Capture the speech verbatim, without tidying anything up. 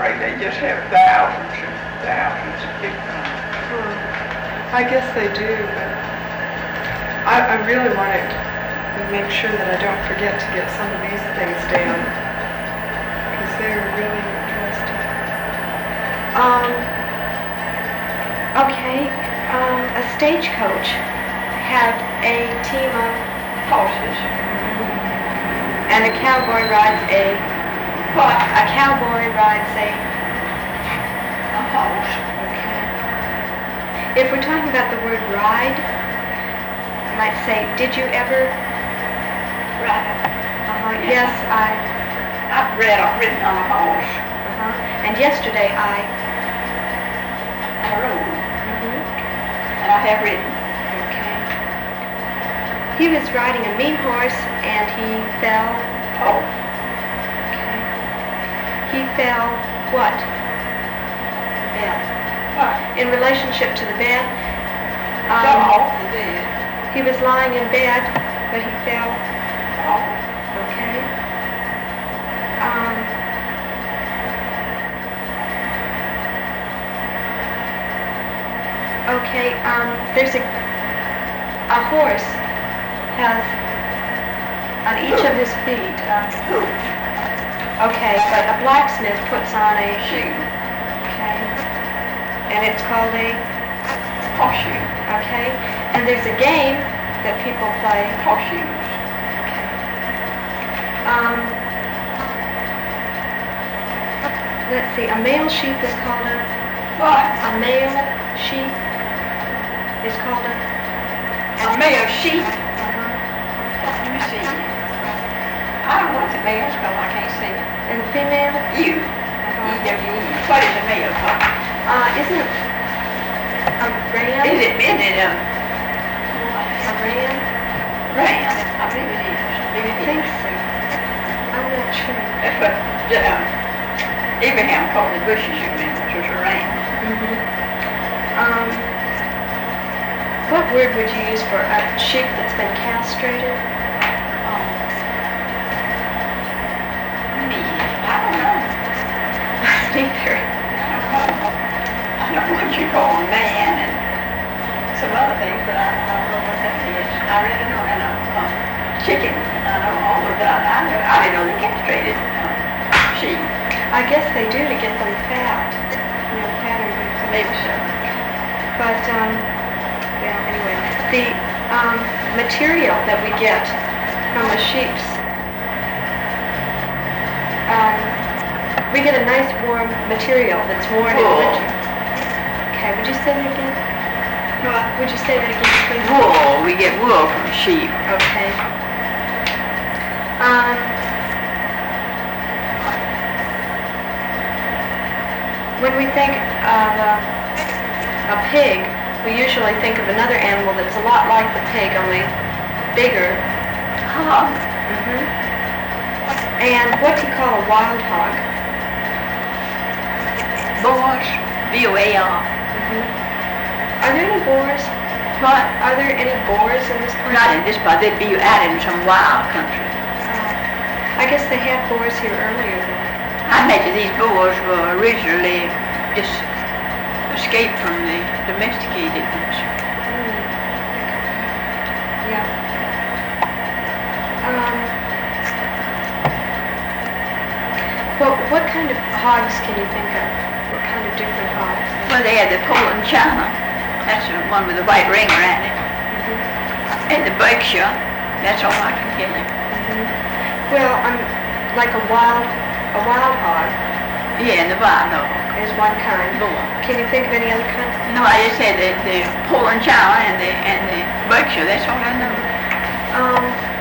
way they just have thousands and thousands of people. Hmm. I guess they do, but I, I really want to make sure that I don't forget to get some of these things down because they're really interesting. Um, okay, um, a stagecoach had a team of Horses. and a cowboy rides a What? a cowboy rides a A horse. okay. If we're talking about the word ride, I might say, did you ever? Right. Uh-huh. Yes, I. I've read, I've ridden on a horse. Uh-huh. And yesterday I. I rode. Mhm. And I have ridden. Okay. He was riding a mean horse and he fell. Oh. Okay. He fell what? Bed. What? In relationship to the bed, Fell um, off the bed. he was lying in bed, but he fell. Oh. Okay. Um, okay. Um, there's a a horse has on each of his feet. Uh, Hoof. okay, but a blacksmith puts on a Shoe. okay, and it's called a Horseshoe. okay, and there's a game that people play. Horseshoes. Um, let's see, a male sheep is called a What? a male sheep is called a A male sheep. uh-huh. Let me see. I don't know what the male's called. I can't see it. and female. You. Uh-huh. E W E. What is a male called? Uh, isn't it a ram? Is it, is it, um, A ram? ram? I believe it is. I believe I it think is. so. I'm not sure. That's what, um, Abraham called the bushes, you remember, which was a ram. Mm-hmm. Um, what word would you use for a sheep that's been castrated? Um, me, I don't know. Neither. I don't know. I don't know what you call a man and some other things, but I, I don't know what that is. I really don't know. And a um, chicken, I know all of that. I, know, I didn't know they castrated um, sheep. I guess they do to get them fat. You know, fatter. Maybe so. But, um, well, anyway, the um, material that we get from the sheep's, um, we get a nice warm material that's worn in Wool. winter. Okay, would you say that again? What? Would you say that again, please? Wool. We get wool from sheep. Okay. Um, when we think of uh, a pig, we usually think of another animal that's a lot like the pig, only bigger. Hog. Mm-hmm. And what do you call a wild hog? Boars. B O A R. Mm-hmm. Are there any boars? What? Are there any boars in this place? Not in this part. They'd be out in some wild country. Uh, I guess they had boars here earlier then. I imagine these boars were originally just escaped from the domesticated ones. Mm. Yeah. Um, well, what kind of hogs can you think of? What kind of different hogs? Well, they had the Poland China. That's the one with the white ring around it. Mm-hmm. And the Berkshire. That's all I can tell you. Mm-hmm. Well, um, like a wild, a wild hog Yeah, and the wild dog. is one kind. Boar. Can you think of any other kinds? No, I just said the, the Poland China and the, and the Berkshire. That's all I know. Um,